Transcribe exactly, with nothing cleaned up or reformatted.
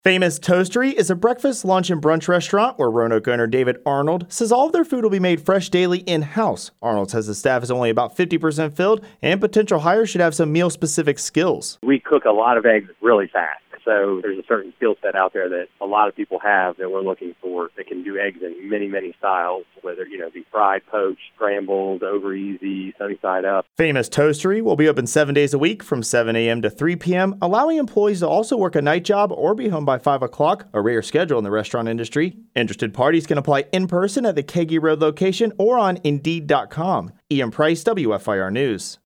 Famous Toastery is a breakfast, lunch, and brunch restaurant where Roanoke owner David Arnold says all of their food will be made fresh daily in-house. Arnold says the staff is only about fifty percent filled and potential hires should have some meal-specific skills. We cook a lot of eggs really fast. So there's a certain skill set out there that a lot of people have that we're looking for that can do eggs in many, many styles, whether, you know, be fried, poached, scrambled, over easy, sunny side up. Famous Toastery will be open seven days a week from seven a.m. to three p.m., allowing employees to also work a night job or be home by five o'clock, a rare schedule in the restaurant industry. Interested parties can apply in person at the Kagi Road location or on Indeed dot com. Ian Price, W F I R News.